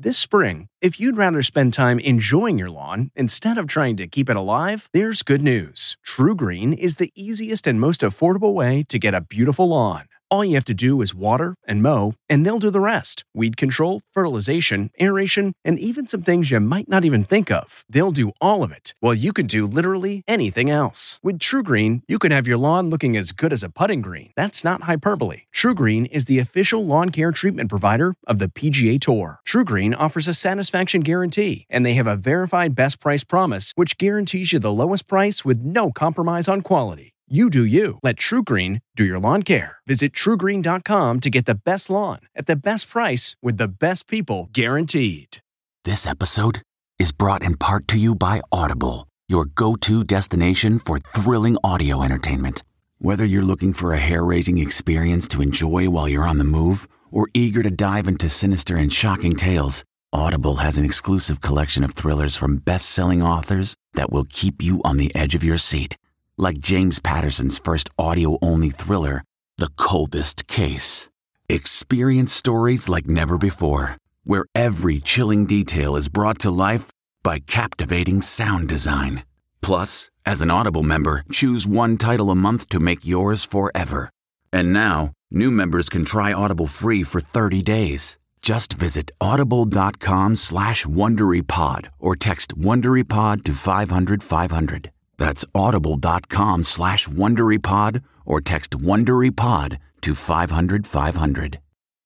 This spring, if you'd rather spend time enjoying your lawn instead of trying to keep it alive, there's good news. TruGreen is the easiest and most affordable way to get a beautiful lawn. All you have to do is water and mow, and they'll do the rest. Weed control, fertilization, aeration, and even some things you might not even think of. They'll do all of it, while you can do literally anything else. With TruGreen, you can have your lawn looking as good as a putting green. That's not hyperbole. TruGreen is the official lawn care treatment provider of the PGA Tour. TruGreen offers a satisfaction guarantee, and they have a verified best price promise, which guarantees you the lowest price with no compromise on quality. You do you. Let TruGreen do your lawn care. Visit TruGreen.com to get the best lawn at the best price with the best people guaranteed. This episode is brought in part to you by Audible, your go-to destination for thrilling audio entertainment. Whether you're looking for a hair-raising experience to enjoy while you're on the move or eager to dive into sinister and shocking tales, Audible has an exclusive collection of thrillers from best-selling authors that will keep you on the edge of your seat. Like James Patterson's first audio-only thriller, The Coldest Case. Experience stories like never before, where every chilling detail is brought to life by captivating sound design. Plus, as an Audible member, choose one title a month to make yours forever. And now, new members can try Audible free for 30 days. Just visit audible.com/WonderyPod or text WonderyPod to 500-500. That's audible.com/WonderyPod or text WonderyPod to 500-500.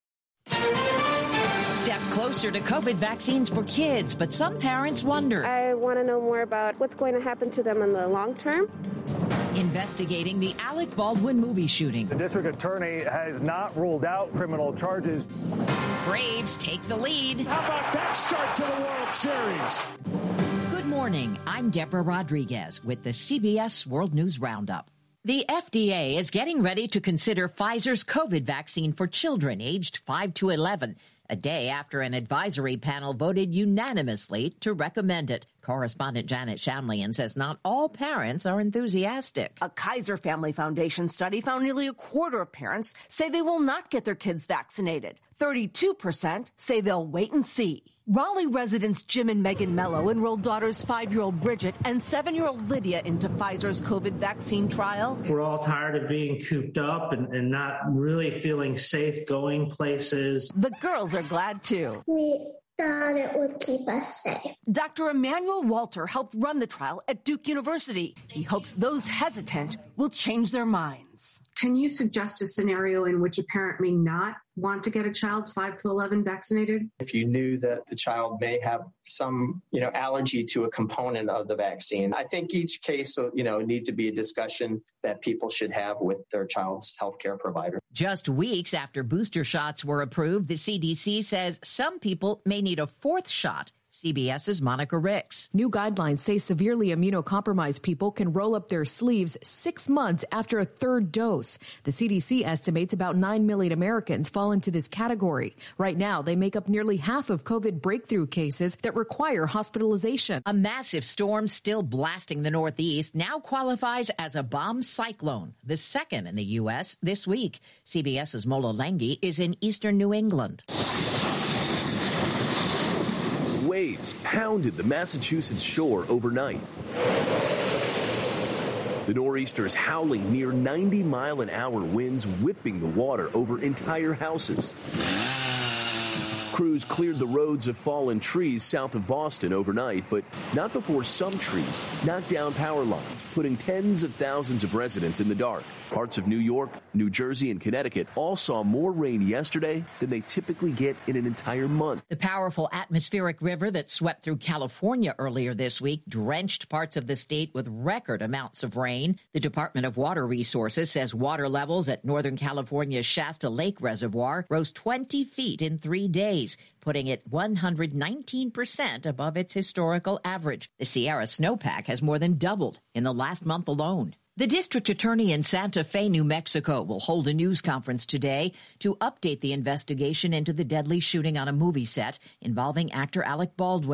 Step closer to COVID vaccines for kids, but some parents wonder. I want to know more about what's going to happen to them in the long term. Investigating the Alec Baldwin movie shooting. The district attorney has not ruled out criminal charges. Braves take the lead. How about that start to the World Series? Good morning. I'm Deborah Rodriguez with the CBS World News Roundup. The FDA is getting ready to consider Pfizer's COVID vaccine for children aged 5 to 11, a day after an advisory panel voted unanimously to recommend it. Correspondent Janet Shamlian says not all parents are enthusiastic. A Kaiser Family Foundation study found nearly a quarter of parents say they will not get their kids vaccinated. 32% say they'll wait and see. Raleigh residents Jim and Megan Mello enrolled daughters 5-year-old Bridget and 7-year-old Lydia into Pfizer's COVID vaccine trial. We're all tired of being cooped up and not really feeling safe going places. The girls are glad too. We thought it would keep us safe. Dr. Emmanuel Walter helped run the trial at Duke University. He hopes those hesitant will change their minds. Can you suggest a scenario in which a parent may not want to get a child 5 to 11 vaccinated? If you knew that the child may have some, allergy to a component of the vaccine, I think each case, need to be a discussion that people should have with their child's healthcare provider. Just weeks after booster shots were approved, the CDC says some people may need a fourth shot. CBS's Monica Ricks. New guidelines say severely immunocompromised people can roll up their sleeves 6 months after a third dose. The CDC estimates about 9 million Americans fall into this category. Right now, they make up nearly half of COVID breakthrough cases that require hospitalization. A massive storm still blasting the Northeast now qualifies as a bomb cyclone, the second in the U.S. this week. CBS's Mola Lenghi is in eastern New England. Waves pounded the Massachusetts shore overnight. The nor'easters howling near 90-mile-an-hour winds whipping the water over entire houses. Crews cleared the roads of fallen trees south of Boston overnight, but not before some trees knocked down power lines, putting tens of thousands of residents in the dark. Parts of New York, New Jersey, and Connecticut all saw more rain yesterday than they typically get in an entire month. The powerful atmospheric river that swept through California earlier this week drenched parts of the state with record amounts of rain. The Department of Water Resources says water levels at Northern California's Shasta Lake Reservoir rose 20 feet in 3 days, putting it 119% above its historical average. The Sierra snowpack has more than doubled in the last month alone. The district attorney in Santa Fe, New Mexico, will hold a news conference today to update the investigation into the deadly shooting on a movie set involving actor Alec Baldwin.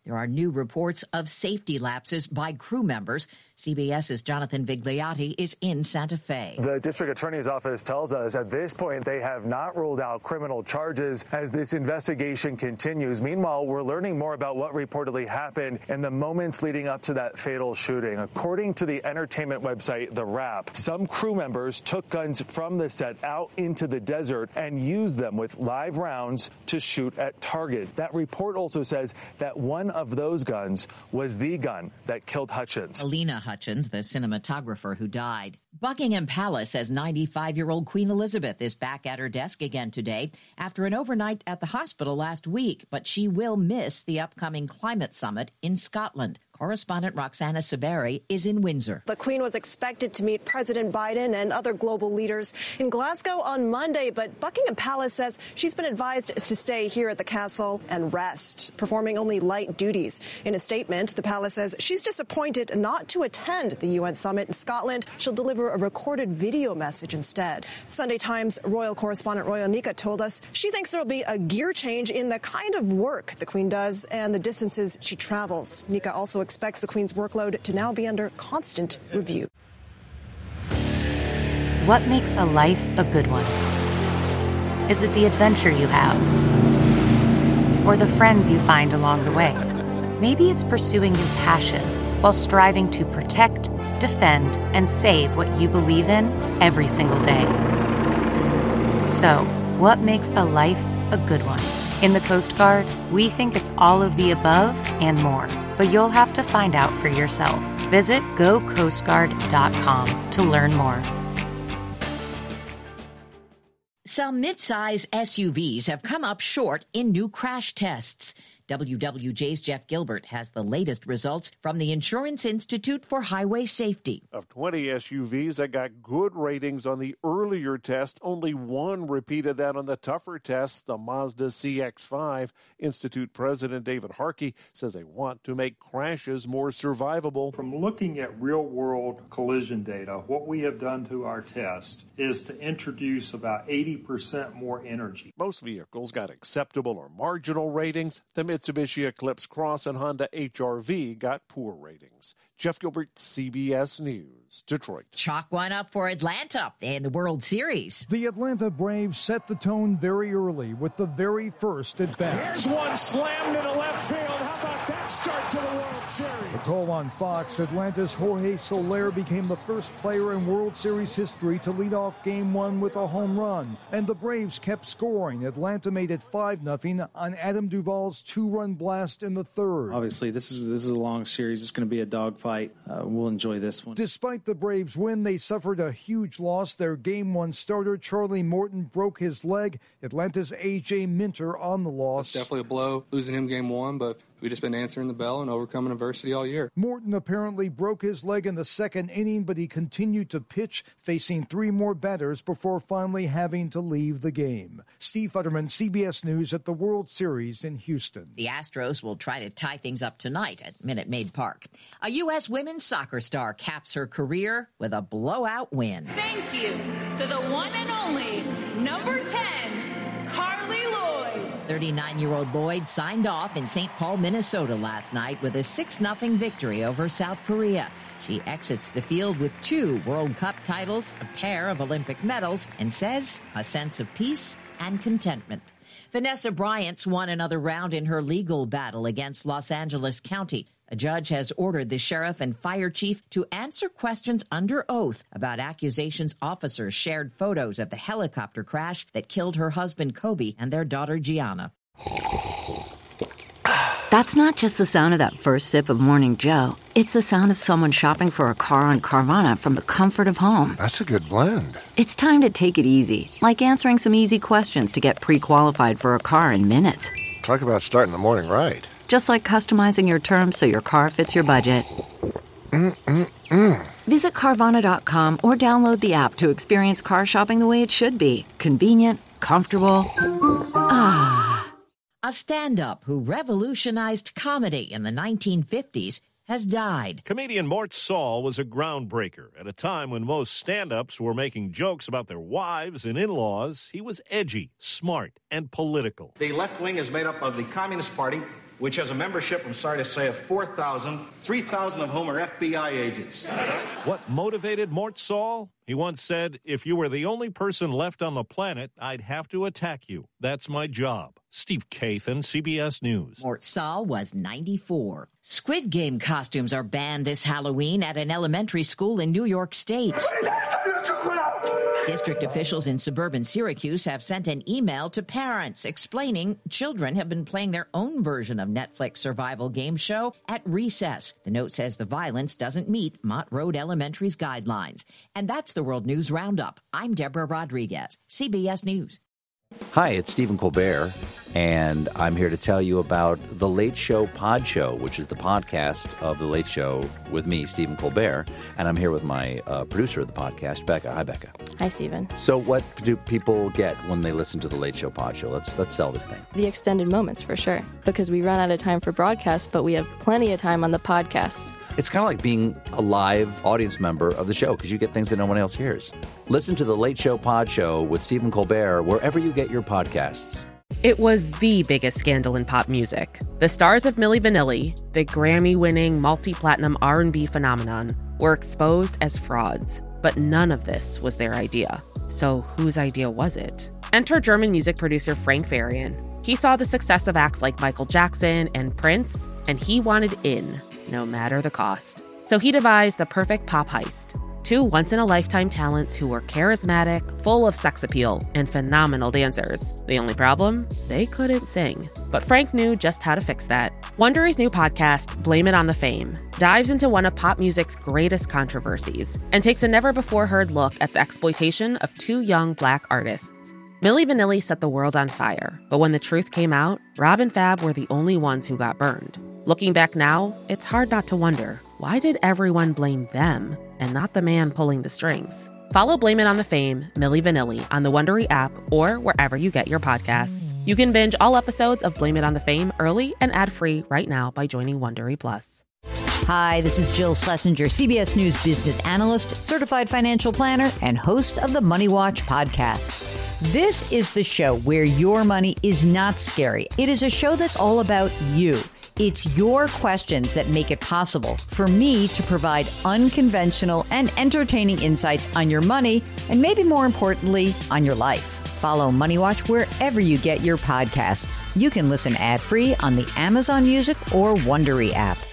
There are new reports of safety lapses by crew members. CBS's Jonathan Vigliotti is in Santa Fe. The district attorney's office tells us at this point they have not ruled out criminal charges as this investigation continues. Meanwhile, we're learning more about what reportedly happened in the moments leading up to that fatal shooting. According to the entertainment website The Wrap, some crew members took guns from the set out into the desert and used them with live rounds to shoot at targets. That report also says that one of those guns was the gun that killed Hutchins. Alina Hutchins, the cinematographer who died. Buckingham Palace says 95-year-old Queen Elizabeth is back at her desk again today after an overnight at the hospital last week, but she will miss the upcoming climate summit in Scotland. Correspondent Roxana Saberi is in Windsor. The Queen was expected to meet President Biden and other global leaders in Glasgow on Monday, but Buckingham Palace says she's been advised to stay here at the castle and rest, performing only light duties. In a statement, the palace says she's disappointed not to attend the UN summit in Scotland. She'll deliver a recorded video message instead. Sunday Times royal correspondent Roy Onika told us she thinks there will be a gear change in the kind of work the Queen does and the distances she travels. Onika also expects the Queen's workload to now be under constant review. What makes a life a good one? Is it the adventure you have? Or the friends you find along the way? Maybe it's pursuing your passion while striving to protect, defend, and save what you believe in every single day. So, what makes a life a good one? In the Coast Guard, we think it's all of the above and more, but you'll have to find out for yourself. Visit GoCoastGuard.com to learn more. Some midsize SUVs have come up short in new crash tests. WWJ's Jeff Gilbert has the latest results from the Insurance Institute for Highway Safety. Of 20 SUVs that got good ratings on the earlier test, only one repeated that on the tougher test, the Mazda CX-5. Institute President David Harkey says they want to make crashes more survivable. From looking at real-world collision data, what we have done to our test is to introduce about 80% more energy. Most vehicles got acceptable or marginal ratings. The Mitsubishi Eclipse Cross and Honda HR-V got poor ratings. Jeff Gilbert, CBS News, Detroit. Chalk one up for Atlanta in the World Series. The Atlanta Braves set the tone very early with the very first at bat. Here's one slammed into left field. How about that start to the World Series? The call on Fox, Atlanta's Jorge Soler became the first player in World Series history to lead off Game 1 with a home run. And the Braves kept scoring. Atlanta made it 5-0 on Adam Duvall's 2-run blast in the third. Obviously, this is a long series. It's going to be a dogfight. We'll enjoy this one. Despite the Braves' win, they suffered a huge loss. Their Game 1 starter, Charlie Morton, broke his leg. Atlanta's A.J. Minter on the loss. It's definitely a blow, losing him Game 1, but we've just been answering the bell and overcoming adversity all year. Morton apparently broke his leg in the second inning, but he continued to pitch, facing 3 more batters before finally having to leave the game. Steve Futterman, CBS News at the World Series in Houston. The Astros will try to tie things up tonight at Minute Maid Park. A U.S. women's soccer star caps her career with a blowout win. Thank you to the one and only number 10, Carly Lloyd. 39-year-old Lloyd signed off in St. Paul, Minnesota last night with a 6-0 victory over South Korea. She exits the field with 2 World Cup titles, a pair of Olympic medals, and says a sense of peace and contentment. Vanessa Bryant's won another round in her legal battle against Los Angeles County. A judge has ordered the sheriff and fire chief to answer questions under oath about accusations officers shared photos of the helicopter crash that killed her husband Kobe and their daughter Gianna. That's not just the sound of that first sip of Morning Joe. It's the sound of someone shopping for a car on Carvana from the comfort of home. That's a good blend. It's time to take it easy, like answering some easy questions to get pre-qualified for a car in minutes. Talk about starting the morning right. Just like customizing your terms so your car fits your budget. Visit Carvana.com or download the app to experience car shopping the way it should be. Convenient, comfortable. Ah. A stand-up who revolutionized comedy in the 1950s has died. Comedian Mort Sahl was a groundbreaker. At a time when most stand-ups were making jokes about their wives and in-laws, he was edgy, smart, and political. The left wing is made up of the Communist Party, which has a membership, I'm sorry to say, of 4,000, 3,000 of whom are FBI agents. What motivated Mort Saul? He once said, if you were the only person left on the planet, I'd have to attack you. That's my job. Steve Kathan, CBS News. Mort Saul was 94. Squid Game costumes are banned this Halloween at an elementary school in New York State. District officials in suburban Syracuse have sent an email to parents explaining children have been playing their own version of Netflix survival game show at recess. The note says the violence doesn't meet Mott Road Elementary's guidelines. And that's the World News Roundup. I'm Deborah Rodriguez, CBS News. Hi, it's Stephen Colbert, and I'm here to tell you about The Late Show Pod Show, which is the podcast of The Late Show with me, Stephen Colbert, and I'm here with my producer of the podcast, Becca. Hi, Becca. Hi, Stephen. So what do people get when they listen to The Late Show Pod Show? Let's sell this thing. The extended moments, for sure, because we run out of time for broadcast, but we have plenty of time on the podcast. It's kind of like being a live audience member of the show because you get things that no one else hears. Listen to The Late Show Pod Show with Stephen Colbert wherever you get your podcasts. It was the biggest scandal in pop music. The stars of Milli Vanilli, the Grammy-winning multi-platinum R&B phenomenon, were exposed as frauds. But none of this was their idea. So whose idea was it? Enter German music producer Frank Farian. He saw the success of acts like Michael Jackson and Prince, and he wanted in, no matter the cost. So he devised the perfect pop heist. Two once-in-a-lifetime talents who were charismatic, full of sex appeal, and phenomenal dancers. The only problem? They couldn't sing. But Frank knew just how to fix that. Wondery's new podcast, Blame It on the Fame, dives into one of pop music's greatest controversies and takes a never-before-heard look at the exploitation of two young Black artists. Milli Vanilli set the world on fire, but when the truth came out, Rob and Fab were the only ones who got burned. Looking back now, it's hard not to wonder, why did everyone blame them and not the man pulling the strings? Follow Blame It on the Fame, Milli Vanilli, on the Wondery app or wherever you get your podcasts. You can binge all episodes of Blame It on the Fame early and ad-free right now by joining Wondery Plus. Hi, this is Jill Schlesinger, CBS News business analyst, certified financial planner, and host of the Money Watch podcast. This is the show where your money is not scary. It is a show that's all about you. It's your questions that make it possible for me to provide unconventional and entertaining insights on your money, and maybe more importantly, on your life. Follow Money Watch wherever you get your podcasts. You can listen ad-free on the Amazon Music or Wondery app.